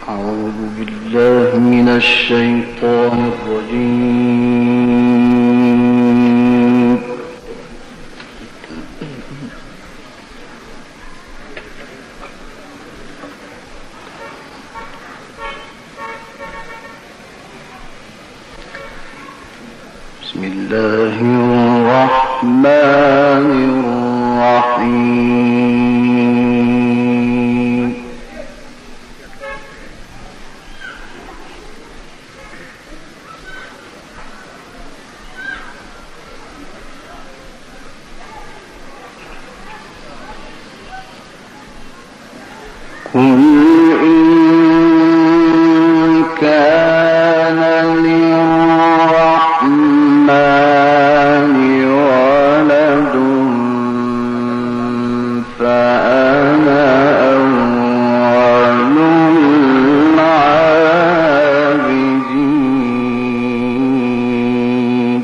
أعوذ بالله من الشيطان الرجيم. بسم الله الرحمن الرحيم. قل إن كان للرحمن ولد فأنا أول العابدين.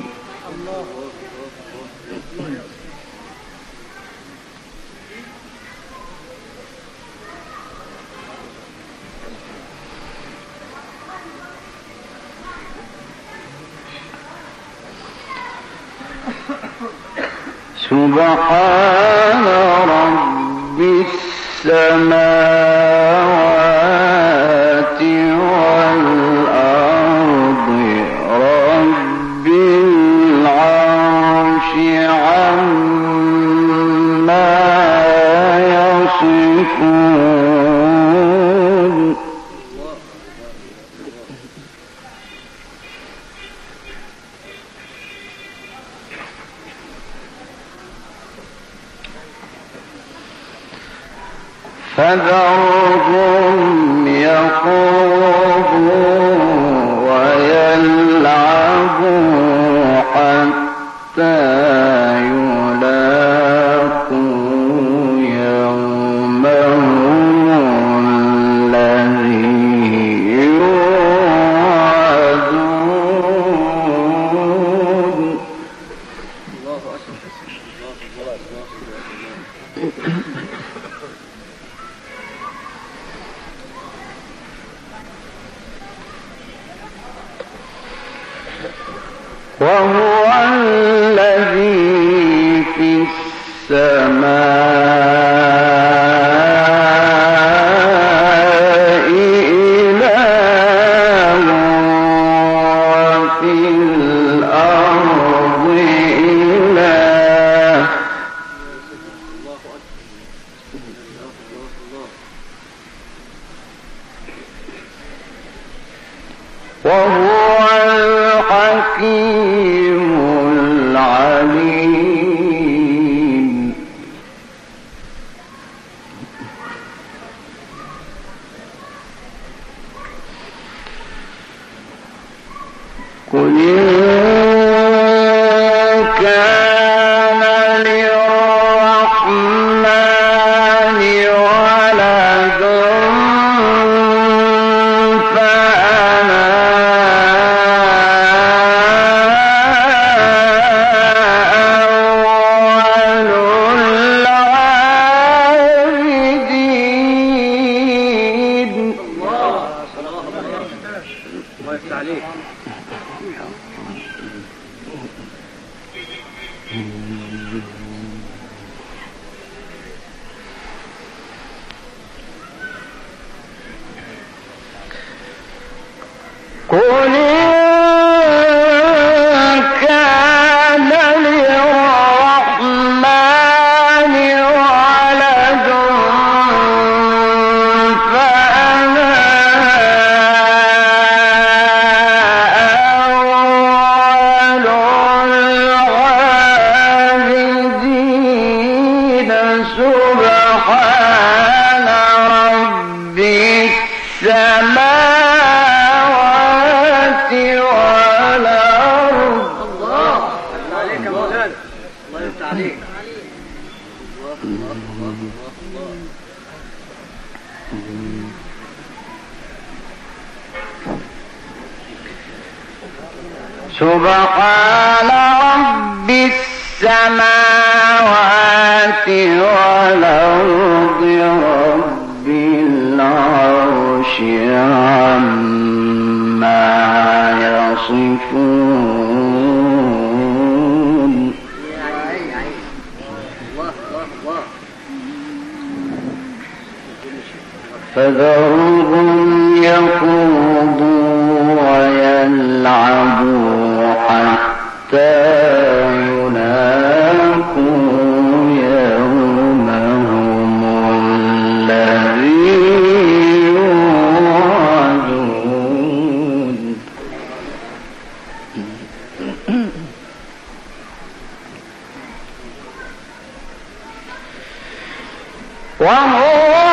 سبحان رب السماوات والأرض رب العرش عما يصفون. فذرهم يخوضوا ويلعبوا حتى يلاقوا يومهم الذي يوعدون. وهو الذي في السماء إله وفي الأرض إله. وهو الحكيم العليم. قل إن كان للرحمن ولد فأنا أول العابدين. الله يفتح عليك. قل إن كان للرحمن ولد فأنا أول العابدين. سبحان رب السماوات والأرض. الله عليك يا مولانا. الله يفتح عليك. سبحان رب السماوات والأرض رب العرش عما يصفون فذرهم يخوضوا ويلعبوا حتى يلاقوا يومهم الذي يوعدون وهو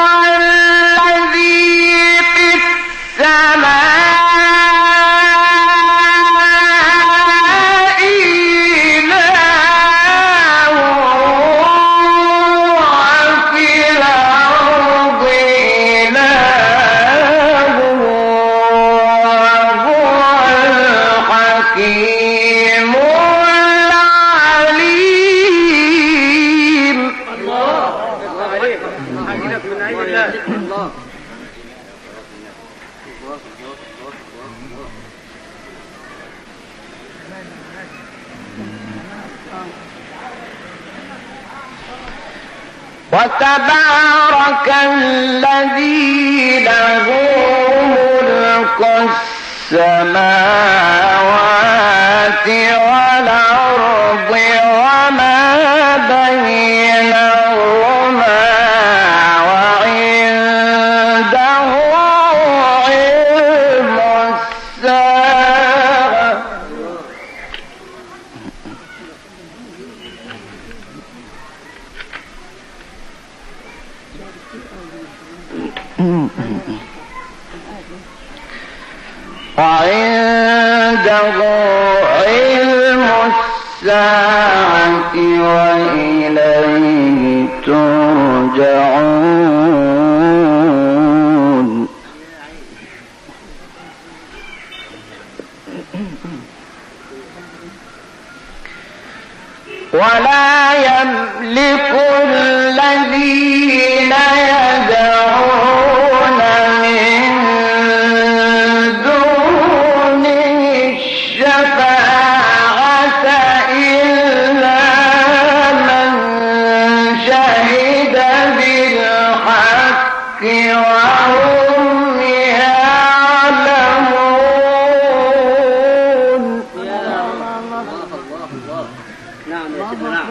وتبارك الذي له ملك السماوات والأرض وما بينهما وعنده علم الساعة وعنده علم الساعة وإليه ترجعون ولا يملك الذين يدعون من دونه الشفاعة إلا من شهد بالحق وهم يعلمون. نعم يا سيدنا نعم.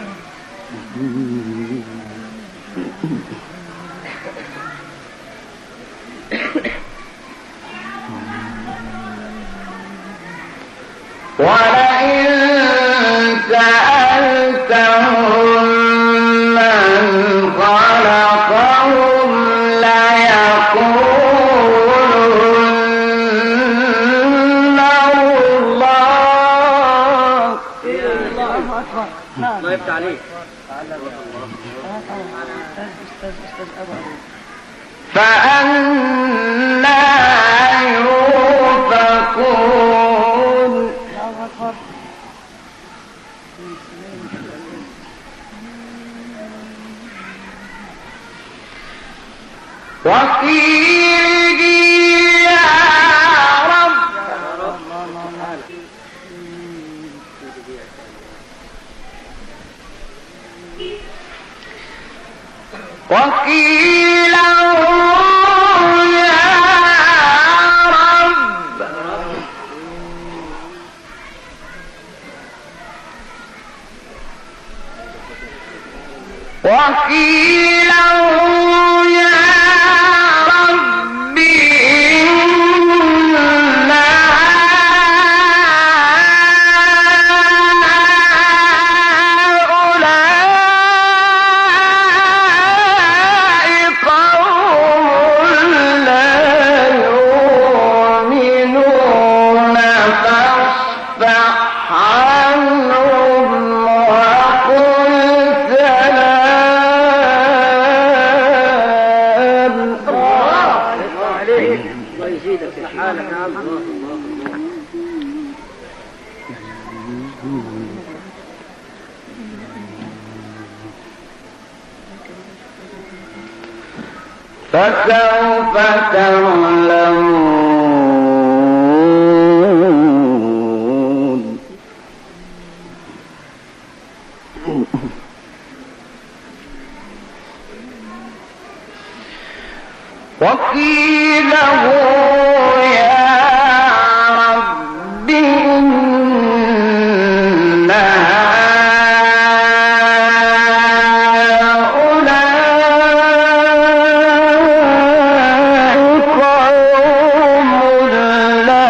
ولئن سألتهم من خلقهم ليقولن الله. الله يفتح عليك. فأنى يؤفكون. وقيله يا رب وقيل يا رب وقيل يا رب إن هؤلاء قوم لا يؤمنون فاصفح عنهم وقل سلام. الله عليك. الله يزيدك في حالك يا عبد الله. فسوف تعلمون وقيله يا رب إن هؤلاء قوم لا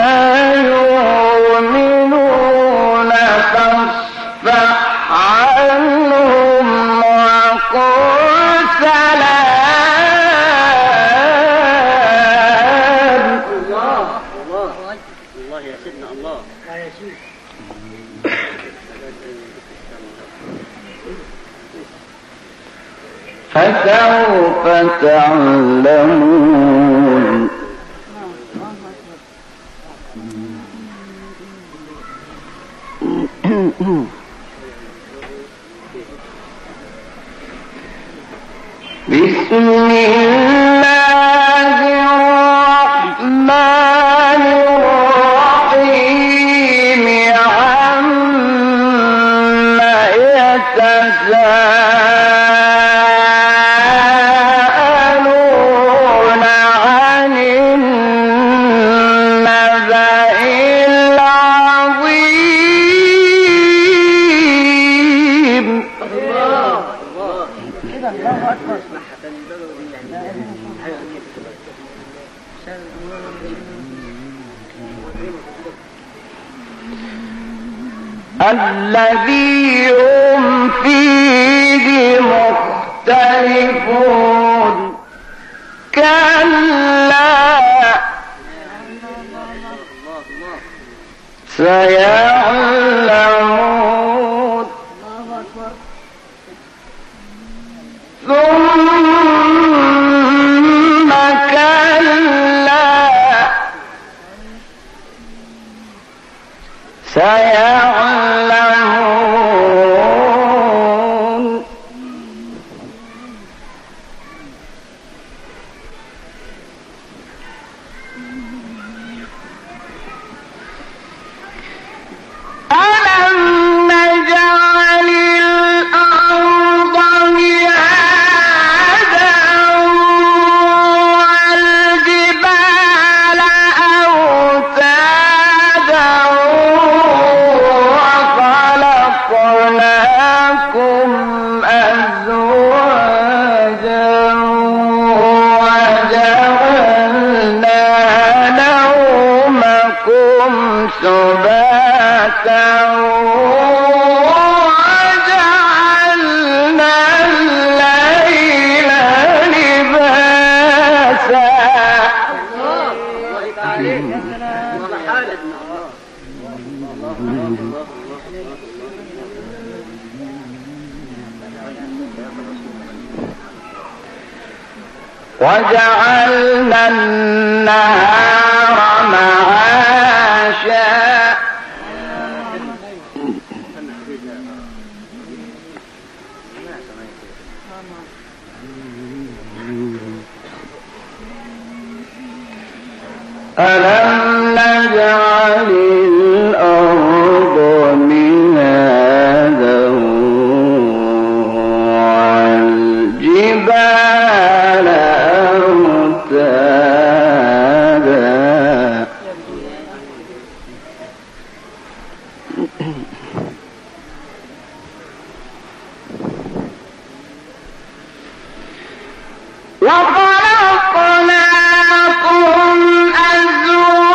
يؤمنون فاصفح عنهم وقل سلام. الله يا سيدنا الله يا سيدي. فسوف تعلمون. بسم الله الرحمن الرحيم عما يتساءلون عن النبأ العظيم. الذي هم فيه مختلفون كلا سيعلمون ثم كلا سيعلمون ألم نجعل الأرض مهادا والجبال أوتادا وخلقناكم أزواجا وجعلنا نومكم سباتا وجعلنا الليل لباسا. وجعلنا النهار معاشا ألم نجعل الأرض مهادا والجبال أوتادا وخلقناكم أزواجا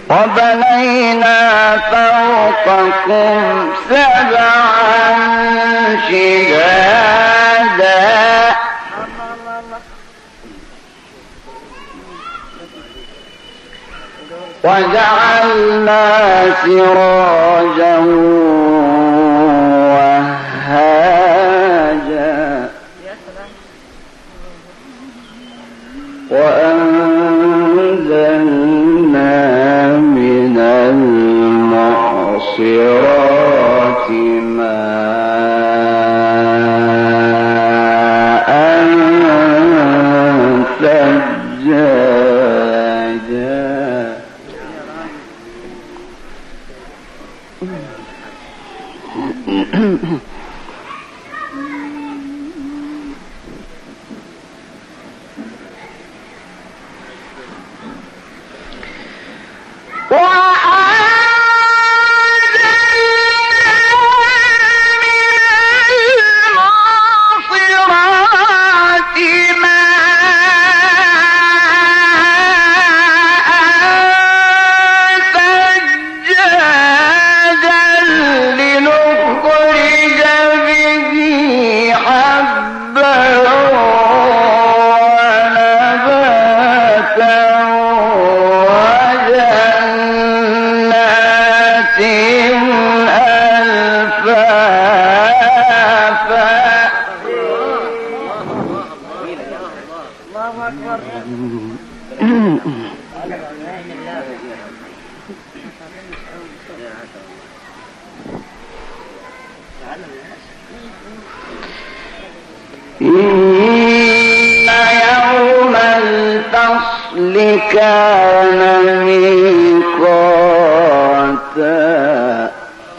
وبنينا فوقكم سبعا شدادا وجعلنا سراجا وهاجا وأنزلنا من المعصرات ماء ثجاجا إن يوم الفصل كان ميقاتا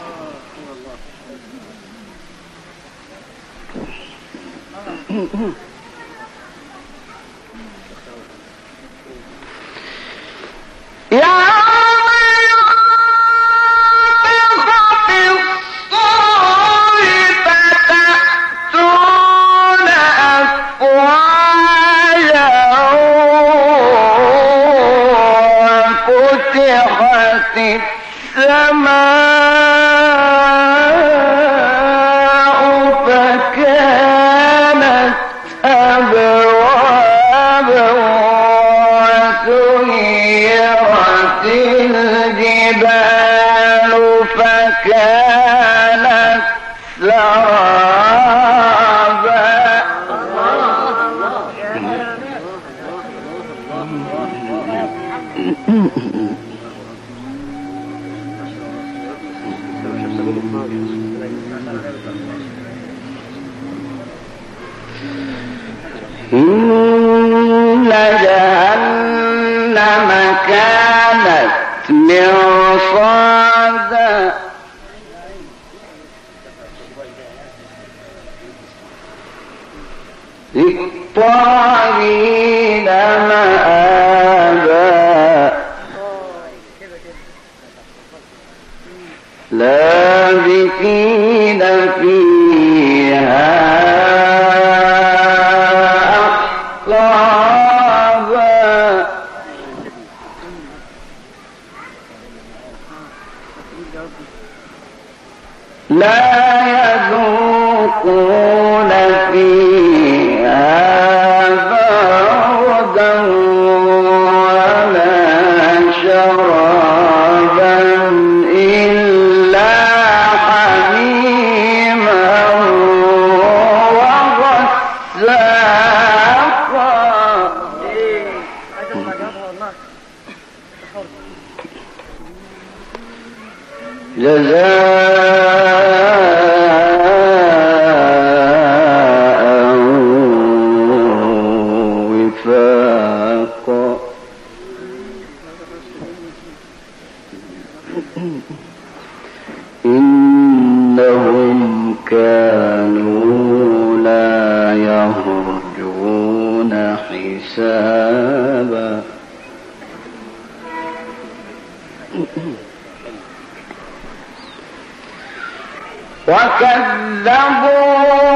السماء فكانت أبوابا وسيرت الجبال فكانت سرابا إن جهنم كانت مرصادا للطاغين مآبا لابثين فيها أحقابا لا يذوقون فيها بردا ولا شرابا إلا حميما وغساقا جزاء وفاقا إنهم كانوا لا يرجون حسابا وكذبوا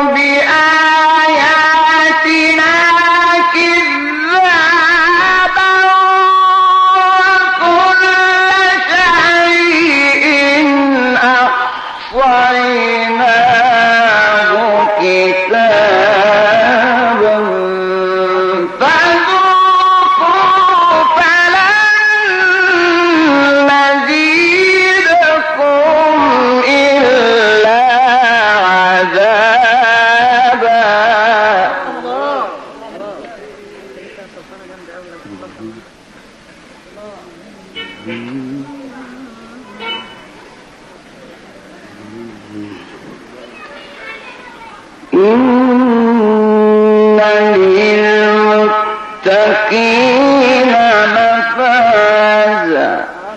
بآياتنا كذابا وكل إن للمتقين مفازا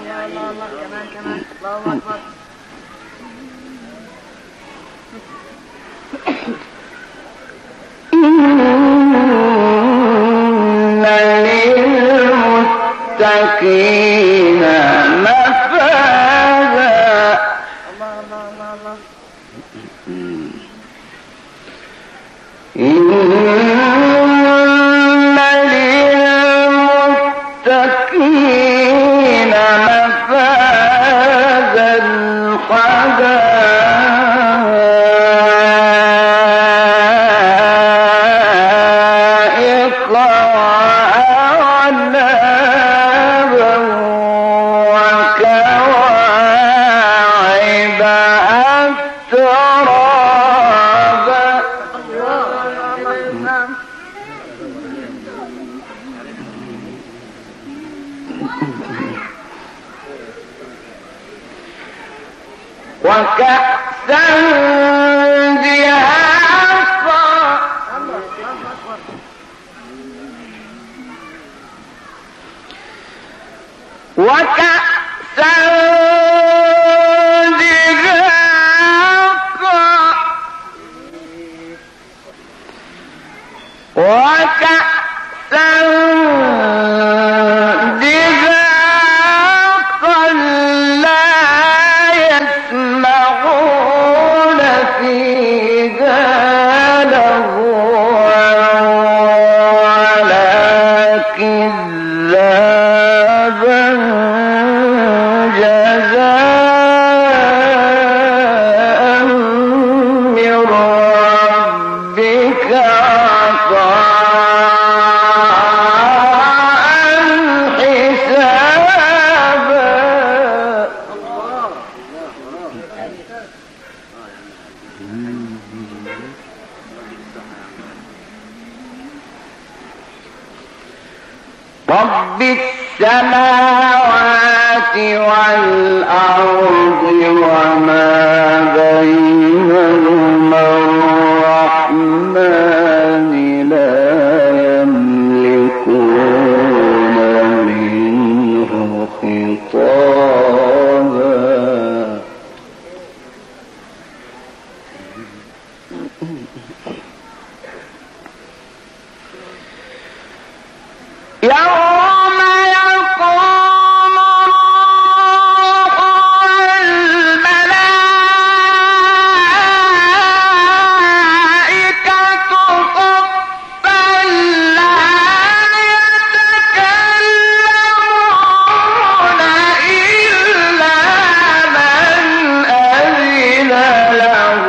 للمتقين مفازا إن للمتقين مفازا حدائق وأعنابا وكواعب أترابا وكأسا دهاقا وكأسا دهاقا وكأسا دهاقا لا يسمعون فيها لغوا ولا كذابا جزاء من ربك عطاء حسابا رب السماوات والأرض وما بينهما الرحمن لا يملكون منه خطابا يوم يقوم الروح والملائكة صفا لا يتكلمون إلا من أذن له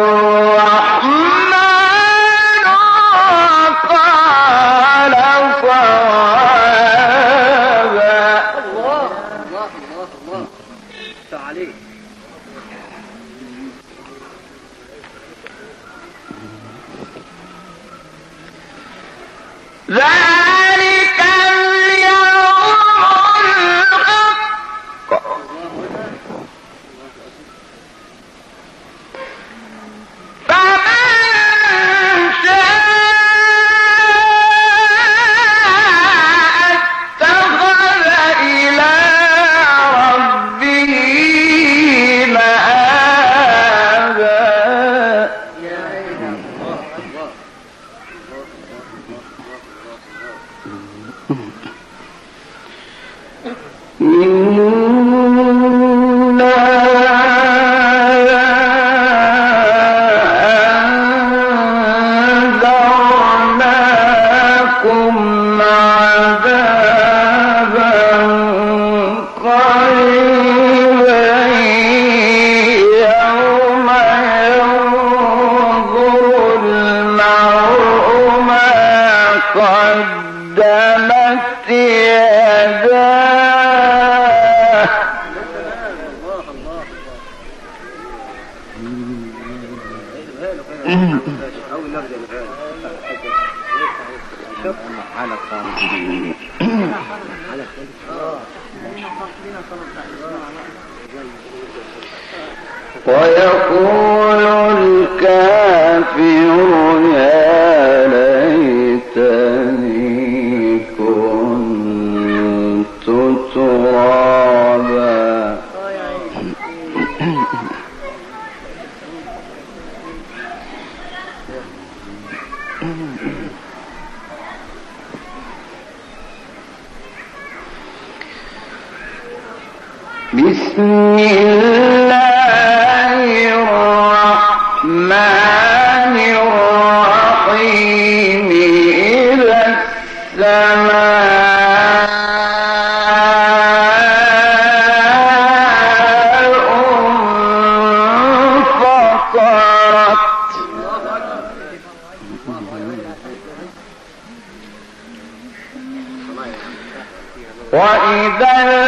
الرحمن وقال صوابا. الله عليك. ذلك اليوم الحق فمن شاء اتخذ إلى ربه مآبا. إنا أنذرناكم عذابا قريبا يوم ينظر المرء ما قدمت يداه. على ويقول الكافر يا ليتني كنت ترابا. بسم الله الرحمن الرحيم. إذا السماء انفطرت وإذا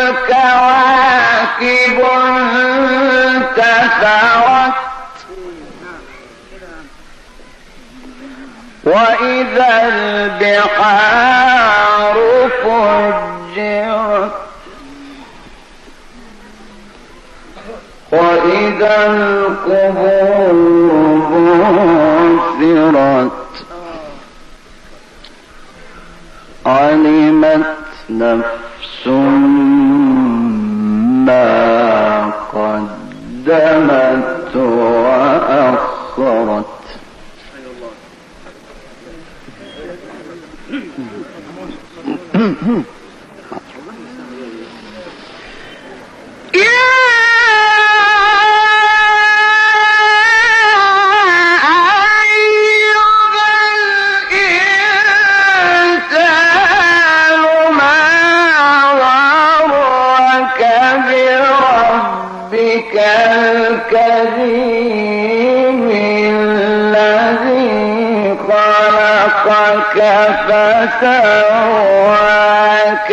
الكواكب انتثرت وإذا البحار فجرت وإذا القبور بعثرت علمت نفس ما قدمت وأخرت. الكريم الذي خلقك فسواك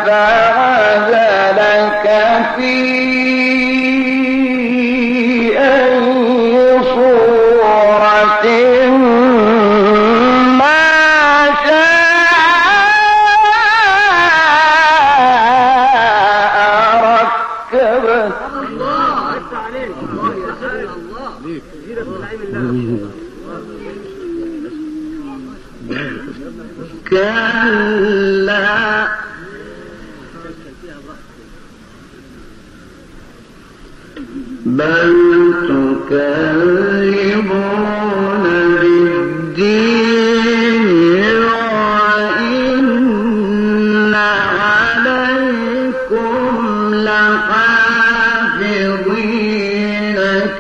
فعدلك في أي صورة ما شاء ركبك. كلا بل تكذبون بالدين وإن عليكم لحافظين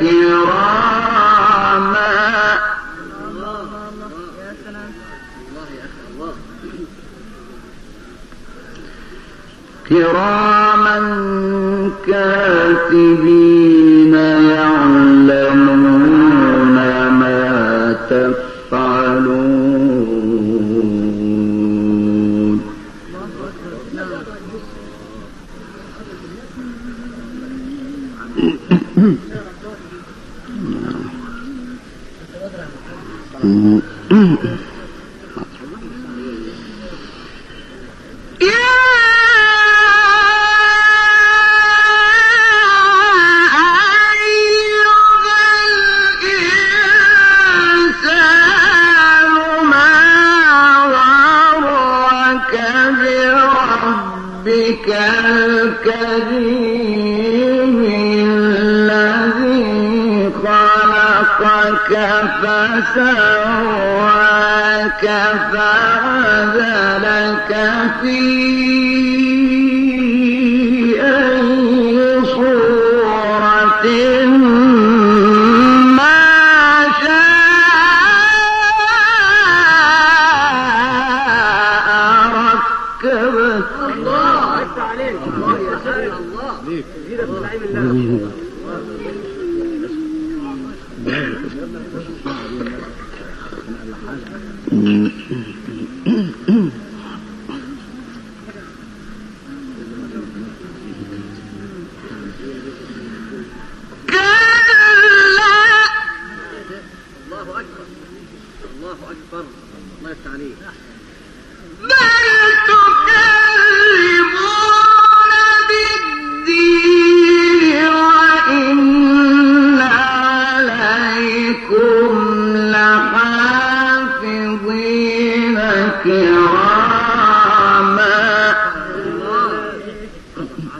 كراما كاتبين يعلمون ما تفعلون. الكريم الذي خلقك فسواك فعدلك في أي صورة ما شاء ركبك. الله عليك. الله يا سيد الله زيدك من علم الله. الله أكبر. الله يفتح عليك. بل تكذبون بالدين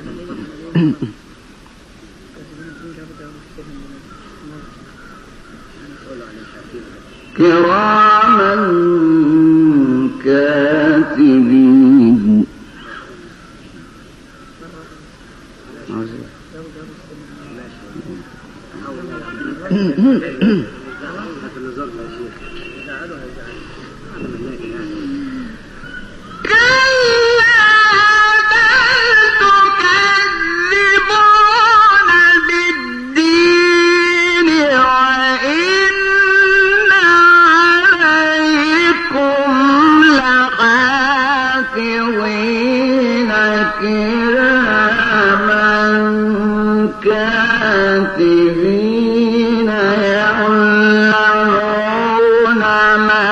كراما كاتبين كاتبين يعلمون ما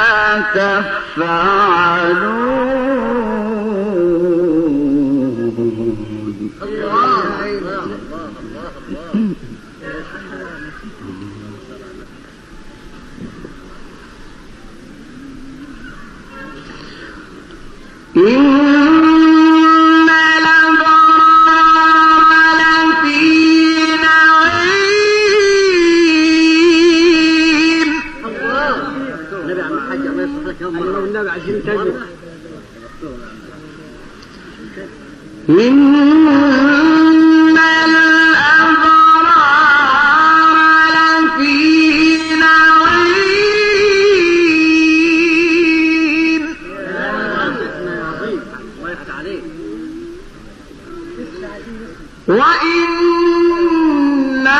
تفعلون. إن الأبرار لفي نعيم وإن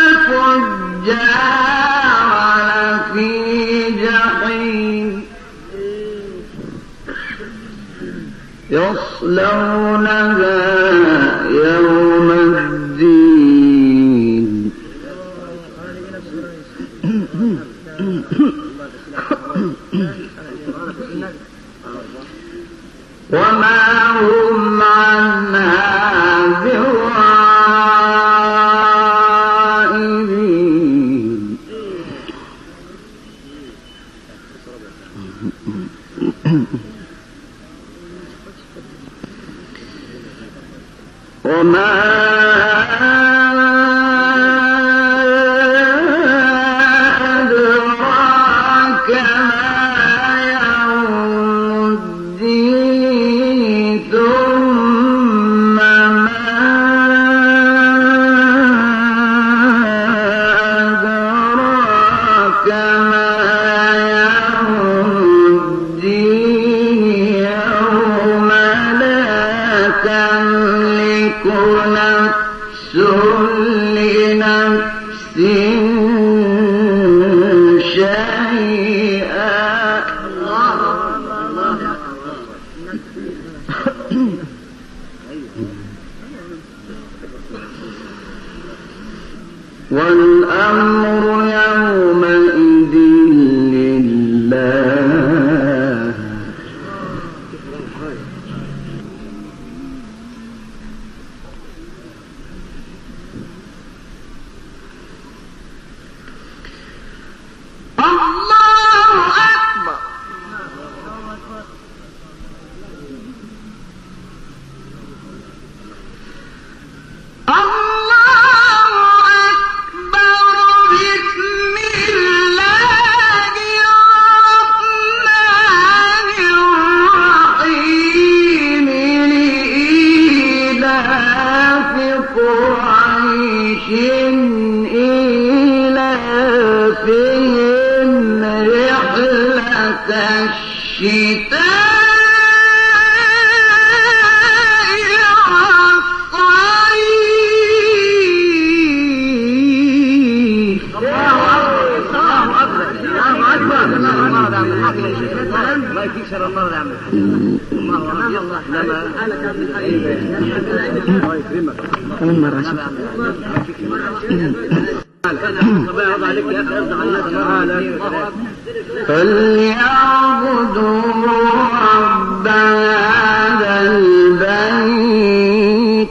الفجار لفي جحيم يصلونها يوم الدين وما هم عنها بغائبين. وما أدراك ما يوم الدين ثم ما أدراك ما يوم الدين يوم لا تملك نفس لنفس شيئا. والأمر يومئذ لله. الله أكبر. فليعبدوا رب هذا البيت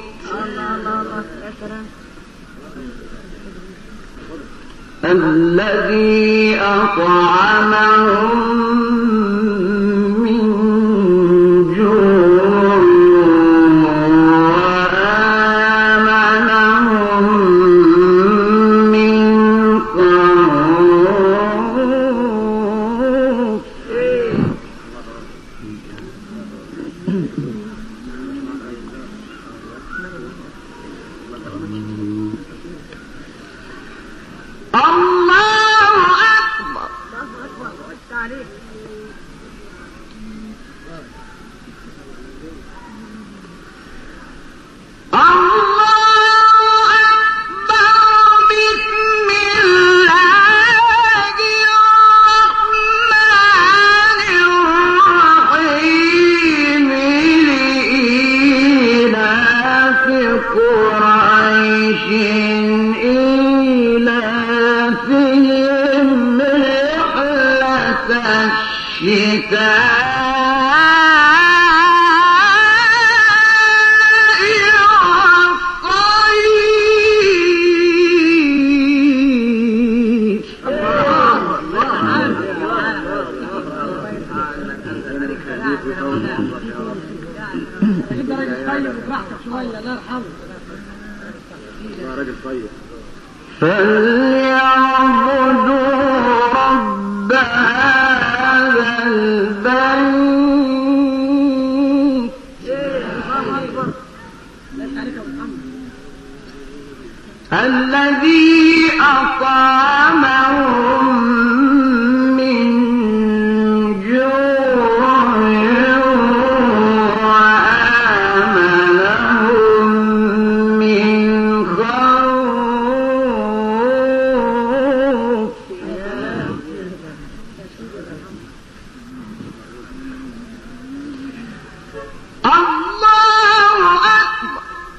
الذي أطعمهم من جوع وآمنهم فليعبدوا رب هذا البيت الذي أطعمهم من جوع وآمنهم من خوف. الله أكبر.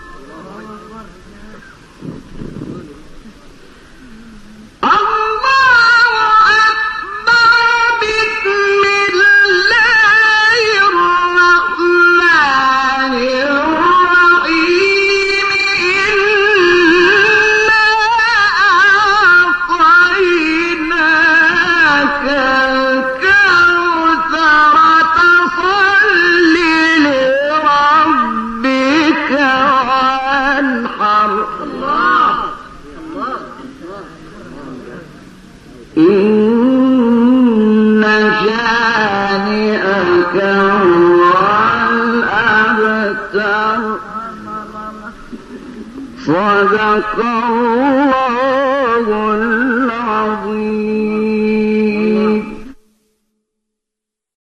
إن شانئك هو الأبتر. صدق الله العظيم.